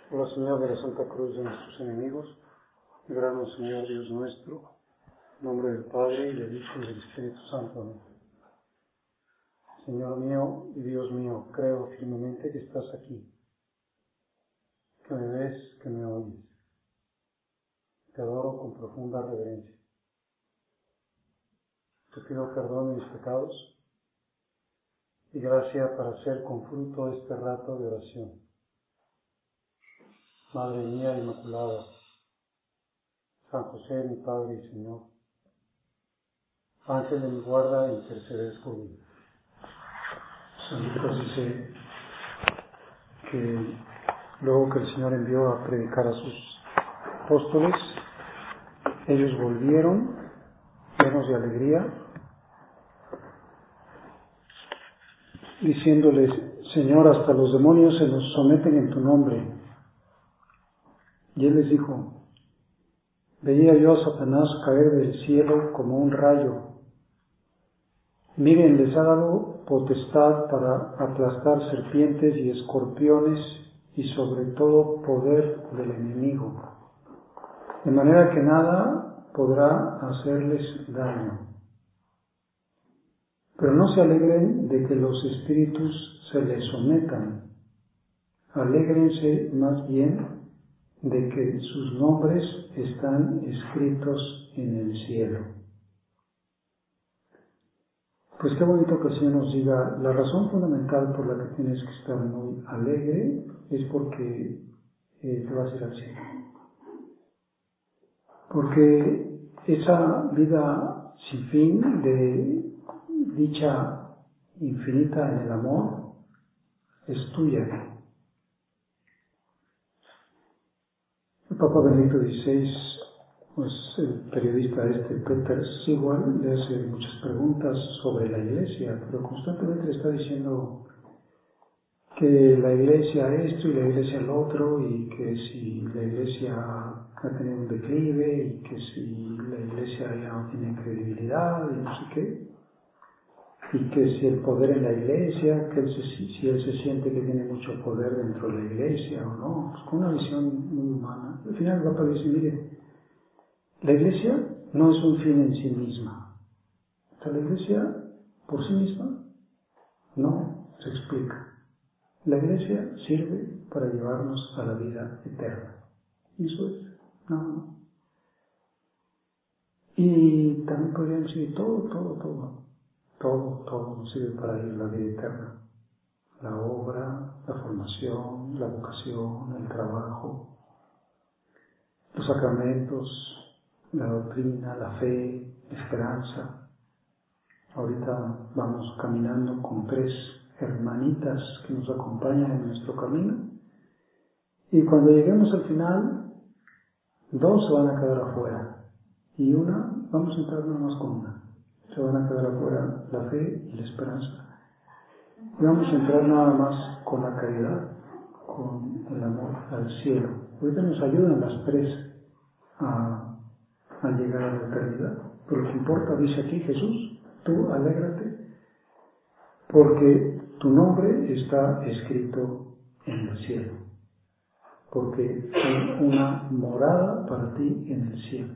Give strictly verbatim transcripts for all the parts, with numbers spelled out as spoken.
Hola Señor de la Santa Cruz de nuestros enemigos, líbranos Señor Dios nuestro, en nombre del Padre, y del Hijo y del Espíritu Santo. Amén. Señor mío y Dios mío, creo firmemente que estás aquí, que me ves, que me oyes. Te adoro con profunda reverencia. Te pido perdón de mis pecados y gracia para hacer con fruto este rato de oración. Madre mía Inmaculada, San José, mi Padre y Señor, Ángel de mi guarda, interceded por mí. San Lucas dice que luego que el Señor envió a predicar a sus apóstoles, ellos volvieron llenos de alegría, diciéndoles: Señor, hasta los demonios se nos someten en tu nombre. Y él les dijo: veía yo a Satanás caer del cielo como un rayo. Miren, les ha dado potestad para aplastar serpientes y escorpiones y sobre todo poder del enemigo, de manera que nada podrá hacerles daño. Pero no se alegren de que los espíritus se les sometan, alégrense más bien de que sus nombres están escritos en el cielo. Pues qué bonito que el Señor nos diga: la razón fundamental por la que tienes que estar muy alegre es porque eh, te vas a ir al cielo. Porque esa vida sin fin de dicha infinita en el amor es tuya. El Papa Benedicto dieciséis, pues el periodista este Peter Sewell, le hace muchas preguntas sobre la Iglesia, pero constantemente le está diciendo que la Iglesia esto y la Iglesia el otro, y que si la Iglesia ha tenido un declive, y que si la Iglesia ya no tiene credibilidad, y no sé qué, y que si el poder en la Iglesia, que él se, si él se siente que tiene mucho poder dentro de la Iglesia o no, pues con una visión muy humana. Al final el Papa dice: mire, la Iglesia no es un fin en sí misma. O sea, la Iglesia por sí misma no se explica. La Iglesia sirve para llevarnos a la vida eterna. Y eso es, no, no. Y también podrían decir todo, todo, todo. Todo, todo nos sirve para ir a la vida eterna. La obra, la formación, la vocación, el trabajo, los sacramentos, la doctrina, la fe, la esperanza. Ahorita vamos caminando con tres hermanitas que nos acompañan en nuestro camino, y cuando lleguemos al final, dos se van a quedar afuera y una, vamos a entrar nada más con una. Se van a quedar afuera la fe y la esperanza, y vamos a entrar nada más con la caridad, con el amor al cielo. Ahorita nos ayudan las tres a, a llegar a la eternidad, pero lo que importa, dice aquí Jesús: tú alégrate porque tu nombre está escrito en el cielo, porque hay una morada para ti en el cielo.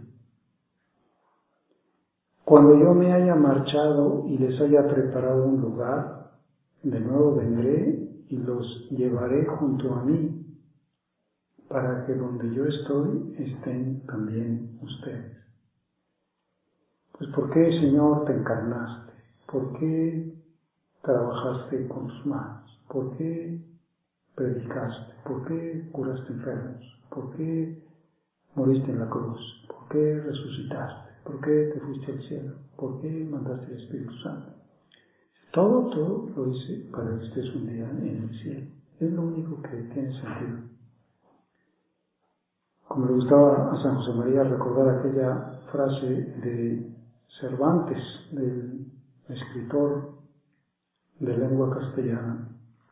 Cuando yo me haya marchado y les haya preparado un lugar, de nuevo vendré y los llevaré junto a mí, para que donde yo estoy estén también ustedes. Pues ¿por qué, Señor, te encarnaste? ¿Por qué trabajaste con tus manos? ¿Por qué predicaste? ¿Por qué curaste enfermos? ¿Por qué moriste en la cruz? ¿Por qué resucitaste? ¿Por qué te fuiste al cielo? ¿Por qué mandaste el Espíritu Santo? Todo, todo lo hice para que estés un día en el cielo. Es lo único que tiene sentido. Como le gustaba a San José María recordar aquella frase de Cervantes, del escritor de lengua castellana: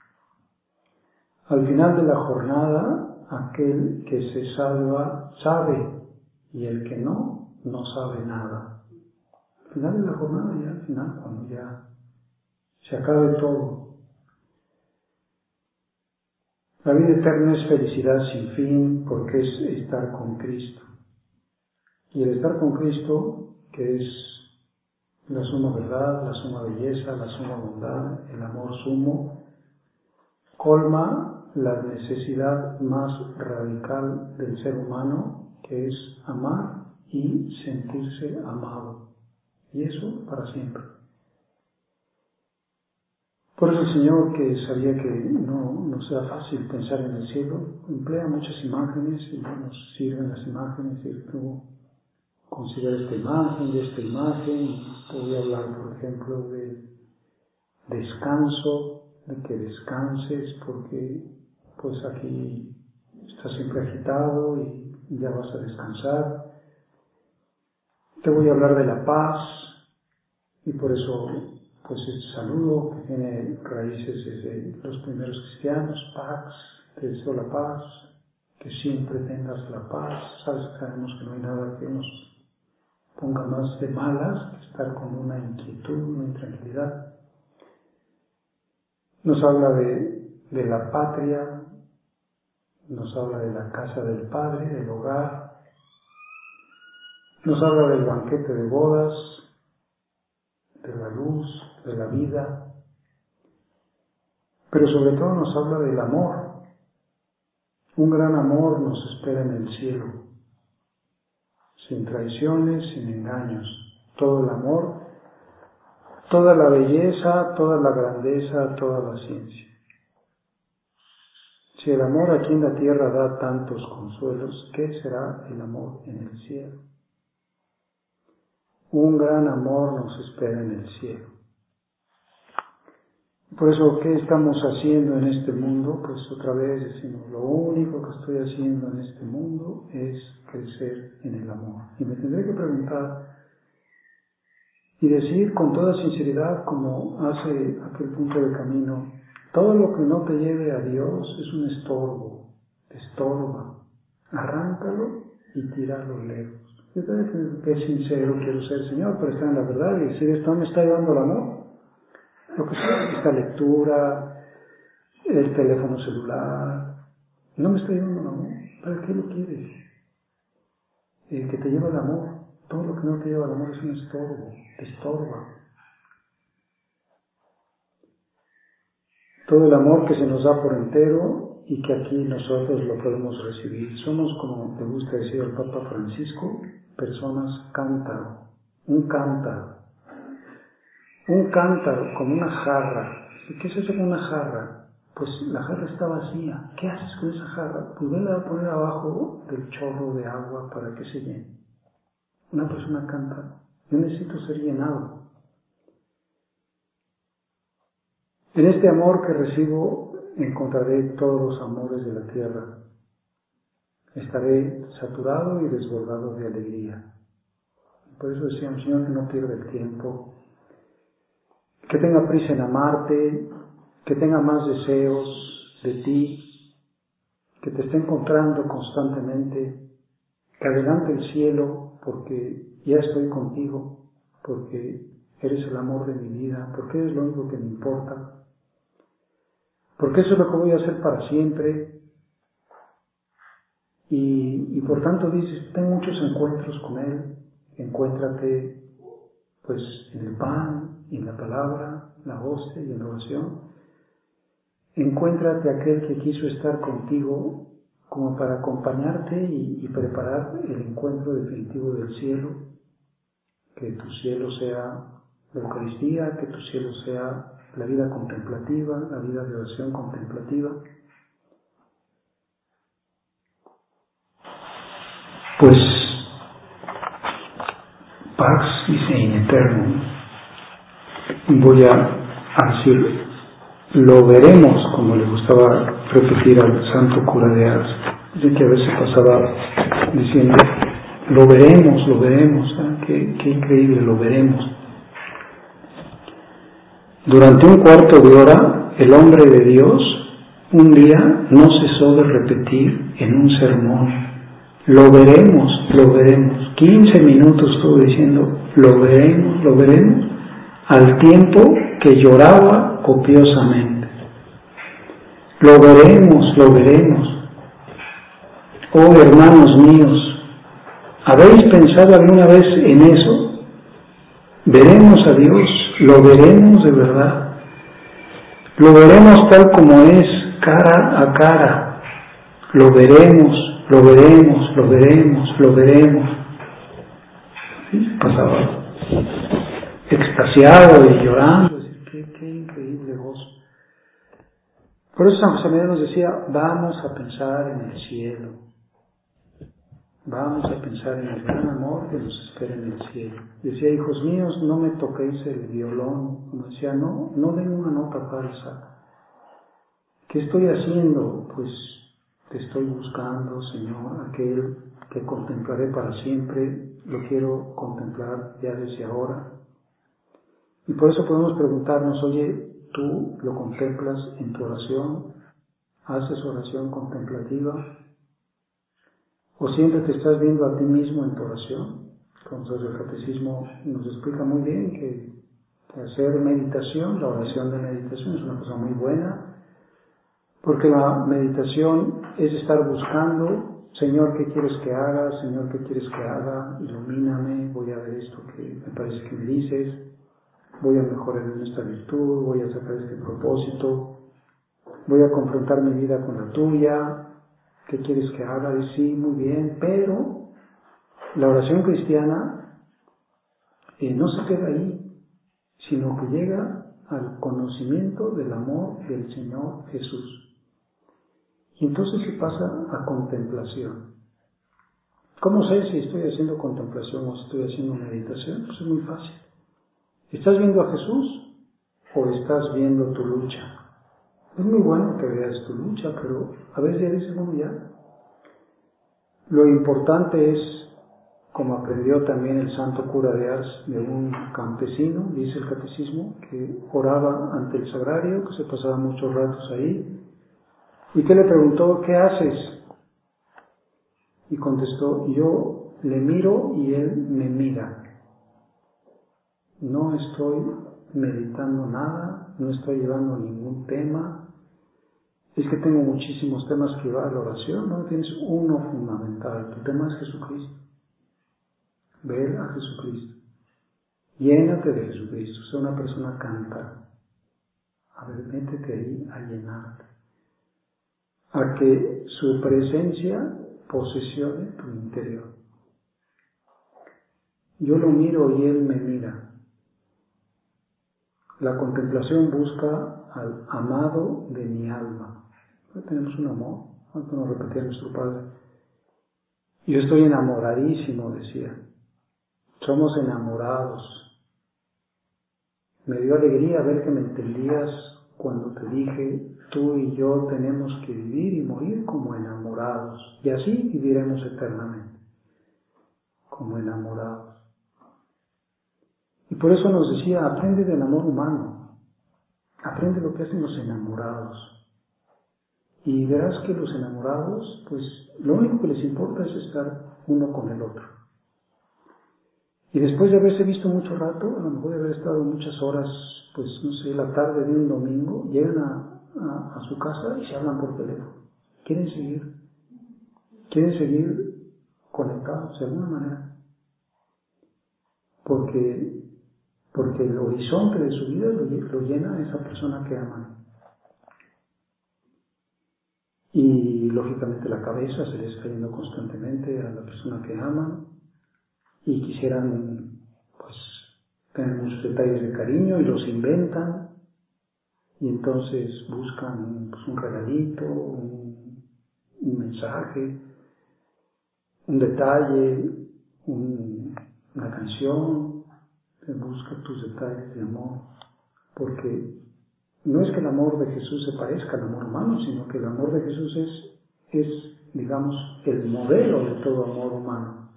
al final de la jornada, aquel que se salva sabe, y el que no, no sabe nada. Al final de la jornada, ya al final, cuando ya se acabe todo. La vida eterna es felicidad sin fin porque es estar con Cristo. Y el estar con Cristo, que es la suma verdad, la suma belleza, la suma bondad, el amor sumo, colma la necesidad más radical del ser humano, que es amar y sentirse amado. Y eso para siempre. Por eso el Señor, que sabía que no nos sea fácil pensar en el cielo, emplea muchas imágenes y nos sirven las imágenes y tú considera esta imagen y esta imagen. Voy a hablar, por ejemplo, de descanso, de que descanses porque pues aquí estás siempre agitado y ya vas a descansar. Te voy a hablar de la paz y por eso pues este saludo que tiene raíces desde los primeros cristianos, Pax, te deseo la paz, que siempre tengas la paz. Sabes, sabemos que no hay nada que nos ponga más de malas que estar con una inquietud, una intranquilidad. Nos habla de, de la patria, nos habla de la casa del Padre, del hogar, nos habla del banquete de bodas, de la luz, de la vida, pero sobre todo nos habla del amor. Un gran amor nos espera en el cielo, sin traiciones, sin engaños, todo el amor, toda la belleza, toda la grandeza, toda la ciencia. Si el amor aquí en la tierra da tantos consuelos, ¿qué será el amor en el cielo? Un gran amor nos espera en el cielo. Por eso, ¿qué estamos haciendo en este mundo? Pues otra vez decimos, lo único que estoy haciendo en este mundo es crecer en el amor. Y me tendré que preguntar y decir con toda sinceridad, como hace aquel punto de camino, todo lo que no te lleve a Dios es un estorbo, te estorba. Arráncalo y tíralo lejos. Yo te digo que es sincero, quiero ser Señor, pero está en la verdad y decir, esto me está llevando al amor. Lo que sea, esta lectura, el teléfono celular, no me está llevando al amor. ¿Para qué lo quieres? El que te lleva al amor, todo lo que no te lleva al amor es un estorbo, te estorba. Todo el amor que se nos da por entero y que aquí nosotros lo podemos recibir. Somos, como te gusta decir el Papa Francisco, personas cántaro, un cántaro. Un cántaro, como una jarra. ¿Qué es eso con una jarra? Pues la jarra está vacía. ¿Qué haces con esa jarra? Pues venla a poner abajo del chorro de agua para que se llene. Una persona canta, yo necesito ser llenado. En este amor que recibo encontraré todos los amores de la tierra. Estaré saturado y desbordado de alegría. Por eso decía un Señor que no pierda el tiempo, que tenga prisa en amarte, que tenga más deseos de ti, que te esté encontrando constantemente, que adelante el cielo porque ya estoy contigo, porque eres el amor de mi vida, porque eres lo único que me importa, porque eso es lo que voy a hacer para siempre. Y, y por tanto dices, ten muchos encuentros con Él, encuéntrate pues en el pan, y en la palabra, la hostia y en la oración. Encuéntrate aquel que quiso estar contigo como para acompañarte y, y preparar el encuentro definitivo del cielo. Que tu cielo sea la Eucaristía, que tu cielo sea la vida contemplativa, la vida de oración contemplativa. Pues Pax dice in eternum. Voy a decir, lo veremos, como le gustaba repetir al santo cura de Ars, de que a veces pasaba diciendo, lo veremos, lo veremos, ¿eh? qué, qué increíble, lo veremos. Durante un cuarto de hora, el hombre de Dios un día no cesó de repetir en un sermón, lo veremos, lo veremos. quince minutos estuvo diciendo, lo veremos, lo veremos, al tiempo que lloraba copiosamente. Lo veremos, lo veremos. Oh hermanos míos, ¿habéis pensado alguna vez en eso? ¿Veremos a Dios? ¿Lo veremos de verdad? Lo veremos tal como es, cara a cara. Lo veremos, lo veremos, lo veremos, lo veremos. ¿Sí? Pasaba extasiado y llorando. Qué, qué increíble gozo. Por eso San José María nos decía, vamos a pensar en el cielo. Vamos a pensar en el gran amor que nos espera en el cielo. Decía, hijos míos, no me toquéis el violón. Como decía, no, no den una nota falsa. ¿Qué estoy haciendo? Pues te estoy buscando, Señor, aquel que contemplaré para siempre. Lo quiero contemplar ya desde ahora. Y por eso podemos preguntarnos, oye, ¿tú lo contemplas en tu oración? ¿Haces oración contemplativa? ¿O siempre te estás viendo a ti mismo en tu oración? Entonces el catecismo nos explica muy bien que, que hacer meditación, la oración de meditación es una cosa muy buena, porque la meditación es estar buscando, Señor, ¿qué quieres que haga? Señor, ¿qué quieres que haga? Ilumíname, voy a ver esto que me parece que me dices, voy a mejorar en esta virtud, voy a sacar este propósito, voy a confrontar mi vida con la tuya. ¿Qué quieres que haga? Y sí, muy bien, pero la oración cristiana eh, no se queda ahí, sino que llega al conocimiento del amor del Señor Jesús. Y entonces se pasa a contemplación. ¿Cómo sé si estoy haciendo contemplación o si estoy haciendo meditación? Pues es muy fácil. ¿Estás viendo a Jesús o estás viendo tu lucha? Es muy bueno que veas tu lucha, pero a veces ya dices, bueno, ya. Lo importante es, como aprendió también el santo cura de Ars de un campesino, dice el catecismo, que oraba ante el sagrario, que se pasaba muchos ratos ahí, y que le preguntó, ¿qué haces? Y contestó, yo le miro y él me mira. No estoy meditando nada, no estoy llevando ningún tema. Es que tengo muchísimos temas que llevar a la oración, no tienes uno fundamental. Tu tema es Jesucristo. Ver a Jesucristo. Llénate de Jesucristo. Sé una persona canta. A ver, métete ahí a llenarte. A que su presencia posesione tu interior. Yo lo miro y él me mira. La contemplación busca al amado de mi alma. Tenemos un amor, ¿cuánto nos repetía nuestro Padre? Yo estoy enamoradísimo, decía. Somos enamorados. Me dio alegría ver que me entendías cuando te dije, tú y yo tenemos que vivir y morir como enamorados. Y así viviremos eternamente, como enamorados. Y por eso nos decía, aprende del amor humano. Aprende lo que hacen los enamorados. Y verás que los enamorados, pues lo único que les importa es estar uno con el otro. Y después de haberse visto mucho rato, a lo mejor de haber estado muchas horas, pues no sé, la tarde de un domingo, llegan a, a, a su casa y se hablan por teléfono. Quieren seguir, quieren seguir conectados de alguna manera. Porque, porque el horizonte de su vida lo, lo llena esa persona que aman. Y lógicamente la cabeza se les está yendo constantemente a la persona que aman y quisieran pues tener muchos detalles de cariño y los inventan y entonces buscan pues, un regalito, un, un mensaje, un detalle, un, una canción, se busca tus detalles de amor, porque no es que el amor de Jesús se parezca al amor humano, sino que el amor de Jesús es, es, digamos, el modelo de todo amor humano.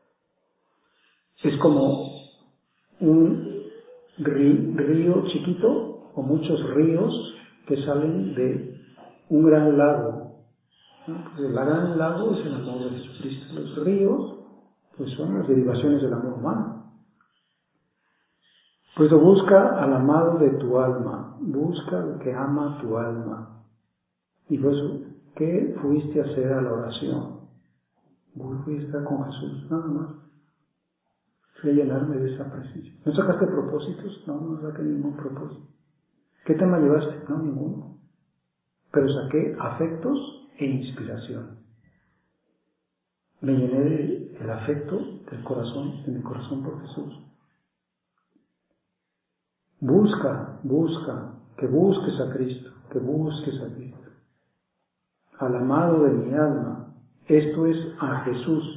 Es como un río chiquito o muchos ríos que salen de un gran lago. ¿No? Pues el gran lago es el amor de Jesucristo. Los ríos pues son las derivaciones del amor humano. Pues lo busca al amado de tu alma, busca al que ama tu alma. Y pues, ¿qué fuiste a hacer a la oración? Fui a estar con Jesús, nada más. Fui a llenarme de esa presencia. ¿No sacaste propósitos? No, no saqué ningún propósito. ¿Qué tema llevaste? No, ninguno. Pero saqué afectos e inspiración. Me llené del afecto del corazón, de mi corazón por Jesús. Busca, busca, que busques a Cristo, que busques a Cristo. Al amado de mi alma, esto es a Jesús.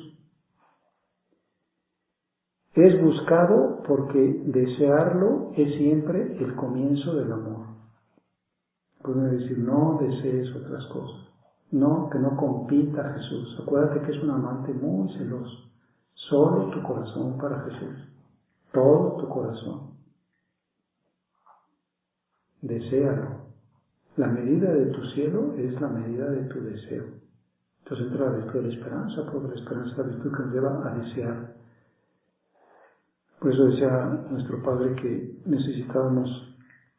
Es buscado porque desearlo es siempre el comienzo del amor. Pueden decir, no desees otras cosas. No, que no compita Jesús. Acuérdate que es un amante muy celoso. Solo tu corazón para Jesús. Todo tu corazón. Deséalo. La medida de tu cielo es la medida de tu deseo. Entonces entra la virtud de la esperanza, porque la esperanza es la virtud que nos lleva a desear. Por eso decía nuestro Padre que necesitábamos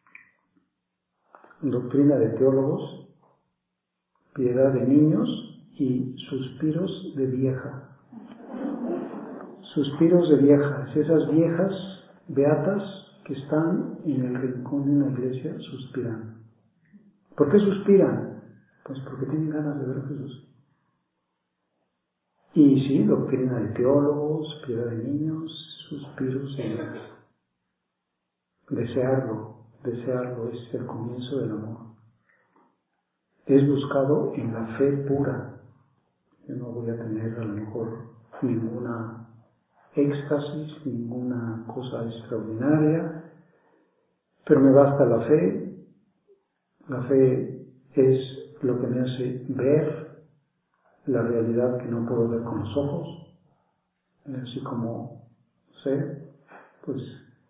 doctrina de teólogos, piedad de niños y suspiros de vieja. Suspiros de viejas, esas viejas beatas que están en el rincón de una iglesia suspirando. ¿Por qué suspiran? Pues porque tienen ganas de ver a Jesús. Y sí, doctrina de teólogos, piedad de niños, suspiros de viejas. Desearlo, desearlo es el comienzo del amor. Es buscado en la fe pura. Yo no voy a tener a lo mejor ninguna éxtasis, ninguna cosa extraordinaria, pero me basta la fe. La fe es lo que me hace ver la realidad que no puedo ver con los ojos, así como sé, pues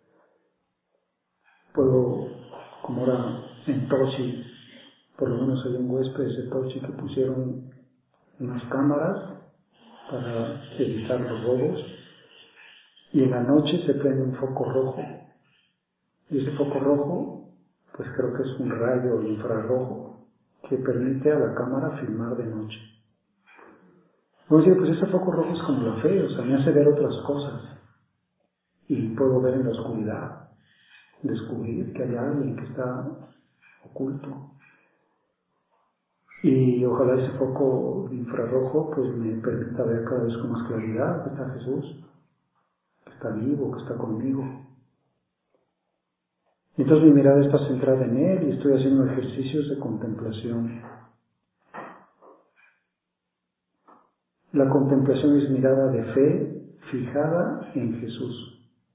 puedo, como ahora en Tochi, por lo menos hay un huésped de Tochi que pusieron unas cámaras para evitar los robos, y en la noche se prende un foco rojo, y ese foco rojo, pues creo que es un rayo infrarrojo que permite a la cámara filmar de noche. Vamos a decir, pues ese foco rojo es como la fe, o sea, me hace ver otras cosas, y puedo ver en la oscuridad, descubrir que hay alguien que está oculto. Y ojalá ese foco de infrarrojo pues me permita ver cada vez con más claridad que está Jesús, que está vivo, que está conmigo. Entonces mi mirada está centrada en Él y estoy haciendo ejercicios de contemplación. La contemplación es mirada de fe fijada en Jesús.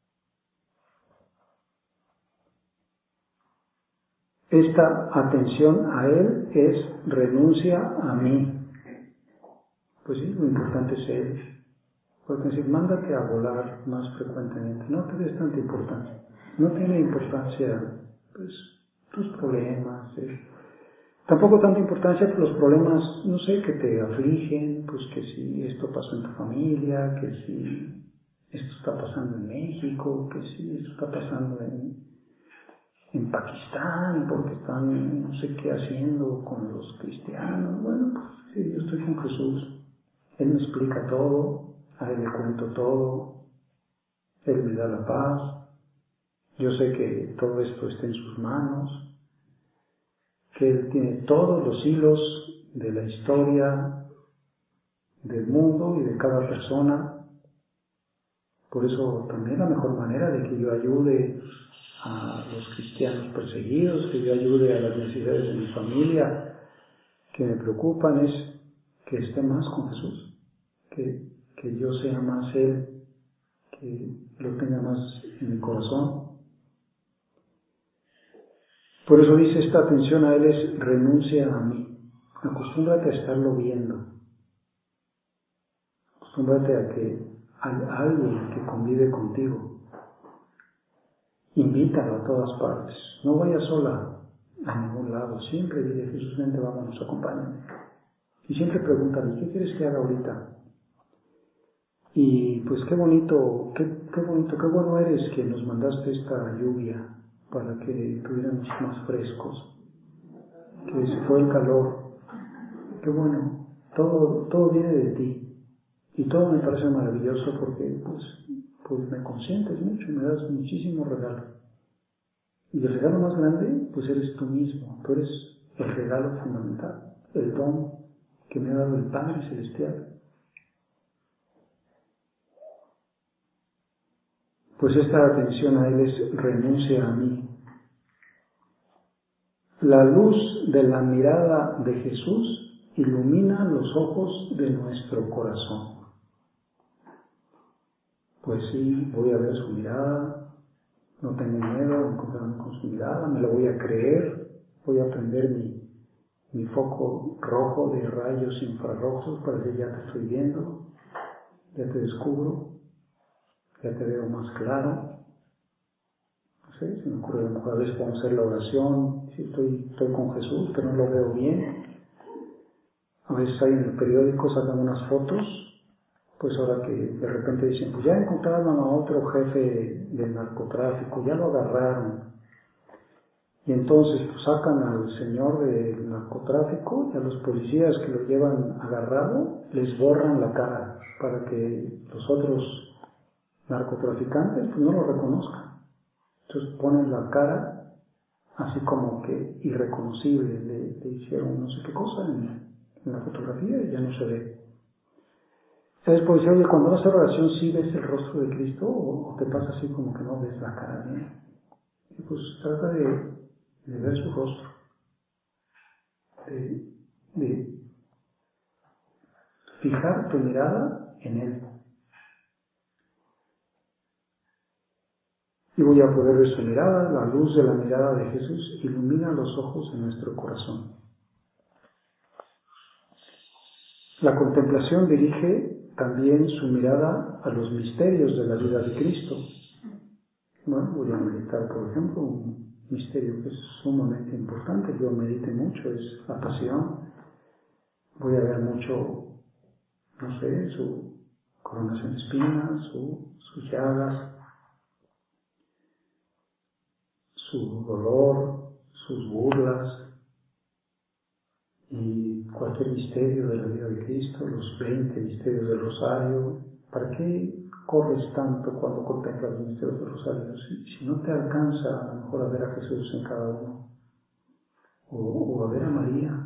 Esta atención a Él es renuncia a mí. Pues sí, lo importante es Él. Porque decir, mándate a volar más frecuentemente, no te des tanta importancia. No tiene importancia pues, tus problemas. Eh. Tampoco tanta importancia por los problemas, no sé, que te afligen, pues que si esto pasó en tu familia, que si esto está pasando en México, que si esto está pasando en, en Pakistán, porque están no sé qué haciendo con los cristianos. Bueno, pues sí, yo estoy con Jesús. Él me explica todo, a Él le cuento todo, Él me da la paz. Yo sé que todo esto está en sus manos, que Él tiene todos los hilos de la historia del mundo y de cada persona. Por eso también la mejor manera de que yo ayude a los cristianos perseguidos, que yo ayude a las necesidades de mi familia que me preocupan, es que esté más con Jesús, que, que yo sea más Él, que lo tenga más en mi corazón. Por eso dice, esta atención a Él es renuncia a mí. Acostúmbrate a estarlo viendo. Acostúmbrate a que hay alguien que convive contigo. Invítalo a todas partes. No vayas sola a ningún lado. Siempre dile, Jesús, vente, vámonos, acompáñame. Y siempre pregúntale, ¿qué quieres que haga ahorita? Y pues qué bonito, qué, qué bonito, qué bueno eres que nos mandaste esta lluvia para que estuviéramos más frescos. Que se fue el calor, qué bueno, todo, todo viene de ti. Y todo me parece maravilloso porque pues, pues me consientes mucho, me das muchísimos regalos. Y el regalo más grande, pues eres tú mismo, tú eres el regalo fundamental, el don que me ha dado el Padre Celestial. Pues esta atención a Él es renuncia a mí. La luz de la mirada de Jesús ilumina los ojos de nuestro corazón. Pues sí, voy a ver su mirada, no tengo miedo de encontrarme con su mirada, me lo voy a creer, voy a prender mi, mi foco rojo de rayos infrarrojos para decir ya te estoy viendo, ya te descubro, ya te veo más claro. No sé, se me ocurre a lo mejor a veces podemos hacer la oración, si estoy, estoy con Jesús, pero no lo veo bien. A veces hay en el periódico, sacan unas fotos, pues ahora que de repente dicen, pues ya encontraron a otro jefe del narcotráfico, ya lo agarraron. Y entonces pues sacan al señor del narcotráfico y a los policías que lo llevan agarrado, les borran la cara para que los otros narcotraficantes pues no lo reconozcan. Entonces ponen la cara así como que irreconocible, le, le hicieron no sé qué cosa en, en la fotografía y ya no se ve. Entonces, pues, oye, cuando vas a hacer oración, ¿sí ves el rostro de Cristo o, o te pasa así como que no ves la cara de Él? Y pues trata de, de ver su rostro, de, de fijar tu mirada en Él. Y voy a poder ver su mirada, la luz de la mirada de Jesús ilumina los ojos de nuestro corazón. La contemplación dirige también su mirada a los misterios de la vida de Cristo. Bueno, voy a meditar, por ejemplo, un misterio que es sumamente importante, yo medite mucho, es la pasión. Voy a ver mucho, no sé, su coronación de espinas, su, sus llagas, su dolor, sus burlas, y cualquier misterio de la vida de Cristo, los veinte misterios del Rosario. ¿Para qué corres tanto cuando contemplas los misterios del Rosario? Si, si no te alcanza a lo mejor a ver a Jesús en cada uno, o, o a ver a María.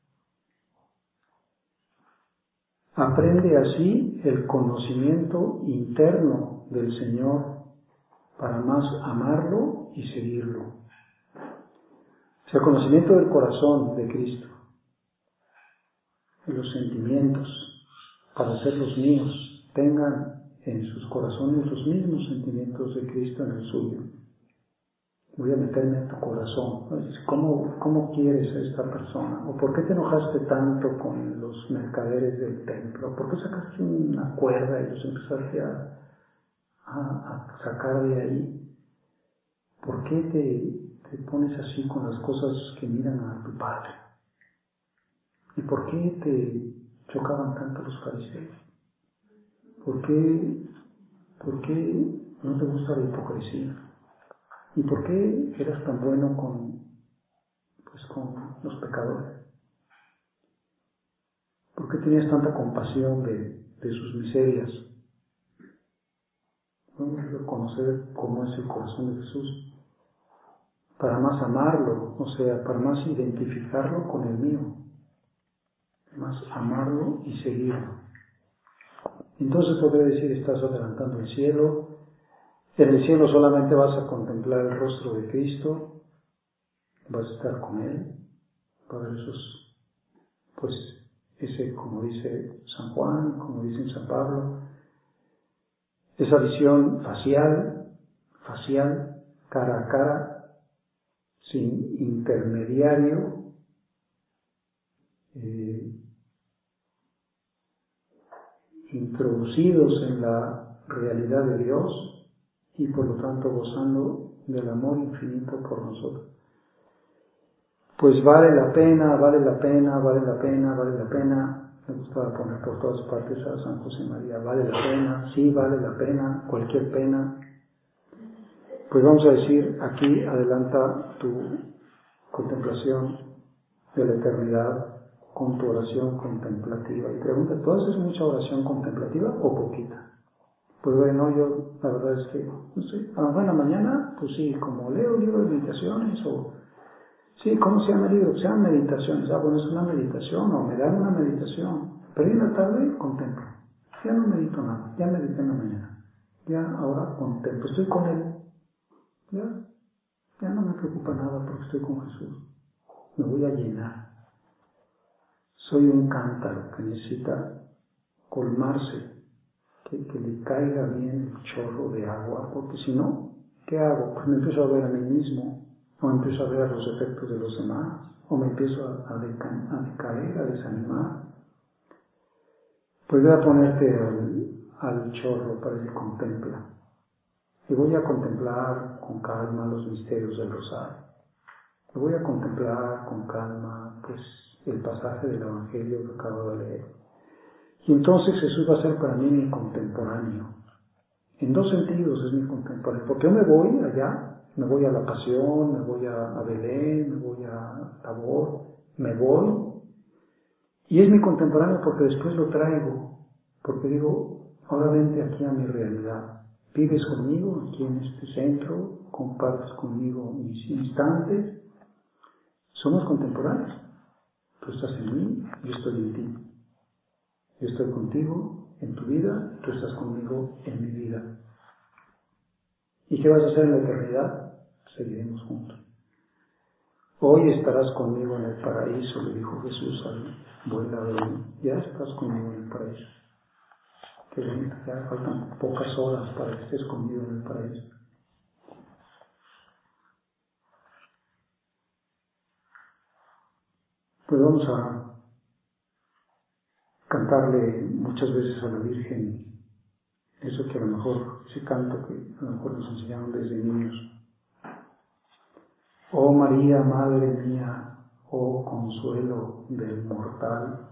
Aprende así el conocimiento interno del Señor para más amarlo y seguirlo. O sea, el conocimiento del corazón de Cristo, de los sentimientos, para hacerlos míos, tengan en sus corazones los mismos sentimientos de Cristo en el suyo. Voy a meterme en tu corazón. ¿Cómo, cómo quieres a esta persona? ¿O por qué te enojaste tanto con los mercaderes del templo? ¿Por qué sacaste una cuerda y los empezaste a, a, a sacar de ahí? ¿Por qué te, te pones así con las cosas que miran a tu Padre? ¿Y por qué te chocaban tanto los fariseos? ¿Por qué, ¿Por qué no te gusta la hipocresía? ¿Y por qué eras tan bueno con, pues, con los pecadores? ¿Por qué tenías tanta compasión de, de sus miserias? Vamos a conocer cómo es el corazón de Jesús, para más amarlo, o sea, para más identificarlo con el mío, más amarlo y seguirlo. Entonces podré decir, estás adelantando el cielo. En el cielo solamente vas a contemplar el rostro de Cristo, vas a estar con Él, va a haber esos, pues, ese, como dice San Juan, como dice San Pablo, esa visión facial, facial, cara a cara, sin intermediario, eh, introducidos en la realidad de Dios, y por lo tanto gozando del amor infinito por nosotros. Pues vale la pena, vale la pena, vale la pena, vale la pena. Me gustaba poner por todas partes a San José María, vale la pena, sí vale la pena, cualquier pena. Pues vamos a decir, aquí adelanta tu contemplación de la eternidad, con tu oración contemplativa. Y pregunta, ¿tú haces mucha oración contemplativa o poquita? Pues bueno, yo la verdad es que, no sé, a lo mejor en la mañana, pues sí, como leo libros de meditaciones o, sí, ¿cómo se llama el libro? Se llama meditaciones. Ah, bueno, es una meditación o me dan una meditación. Pero en la tarde contemplo. Ya no medito nada, ya medité en la mañana. Ya ahora contemplo, estoy con Él. Ya, ya no me preocupa nada porque estoy con Jesús. Me voy a llenar. Soy un cántaro que necesita colmarse, que, que le caiga bien el chorro de agua, porque si no, ¿qué hago? Pues me empiezo a ver a mí mismo, o me empiezo a ver a los efectos de los demás, o me empiezo a, a, deca- a decaer, a desanimar. Pues voy a ponerte al, al chorro para que contempla. Y voy a contemplar con calma los misterios del rosario. Y voy a contemplar con calma, pues, el pasaje del Evangelio que acabo de leer. Y entonces Jesús va a ser para mí mi contemporáneo. En dos sentidos es mi contemporáneo. Porque yo me voy allá, me voy a la Pasión, me voy a, a Belén, me voy a Tabor, me voy. Y es mi contemporáneo porque después lo traigo. Porque digo, ahora vente aquí a mi realidad. Vives conmigo aquí en este centro, compartes conmigo mis instantes. Somos contemporáneos. Tú estás en mí, yo estoy en ti. Yo estoy contigo en tu vida, tú estás conmigo en mi vida. ¿Y qué vas a hacer en la eternidad? Seguiremos juntos. Hoy estarás conmigo en el paraíso, le dijo Jesús al buen ladrón. Ya estás conmigo en el paraíso. Qué bonito, ya faltan pocas horas para que estés conmigo en el paraíso. Pues vamos a cantarle muchas veces a la Virgen eso que a lo mejor, ese canto que a lo mejor nos enseñaron desde niños. Oh María, Madre mía, oh consuelo del mortal,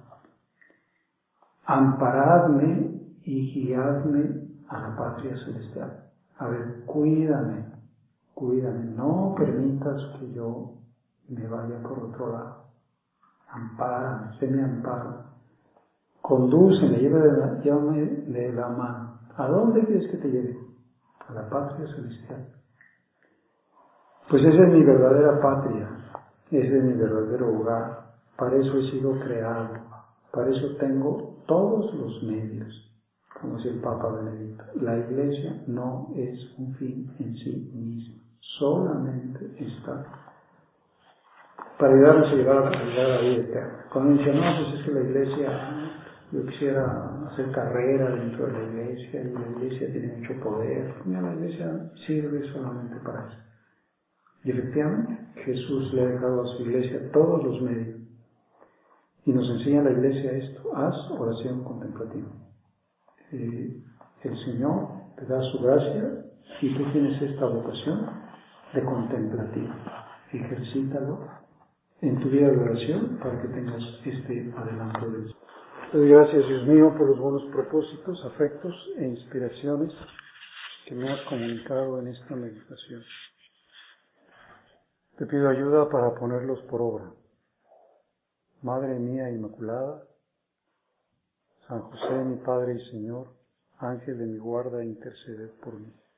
amparadme y guiadme a la patria celestial. A ver, cuídame, cuídame, no permitas que yo me vaya por otro lado. Ampárame, sé mi amparo. Condúceme, llévame, llévame de la mano. ¿A dónde quieres que te lleve? A la patria celestial. Pues esa es mi verdadera patria, ese es mi verdadero hogar. Para eso he sido creado, para eso tengo todos los medios, como dice el Papa Benedicto. La Iglesia no es un fin en sí misma, solamente está para ayudarnos a llegar a la, llegar a la vida eterna. Cuando dice, no, pues es que la Iglesia, yo quisiera hacer carrera dentro de la Iglesia y la Iglesia tiene mucho poder. Mira, la Iglesia sirve solamente para eso. Y efectivamente, Jesús le ha dejado a su Iglesia todos los medios. Y nos enseña la Iglesia esto, haz oración contemplativa. Eh, el Señor te da su gracia y tú tienes esta vocación de contemplativa. Ejercítalo en tu vida de oración para que tengas este adelanto de Dios. Doy gracias, Dios mío, por los buenos propósitos, afectos e inspiraciones que me has comunicado en esta meditación. Te pido ayuda para ponerlos por obra. Madre mía Inmaculada, San José, mi Padre y Señor, Ángel de mi guarda, interceded por mí.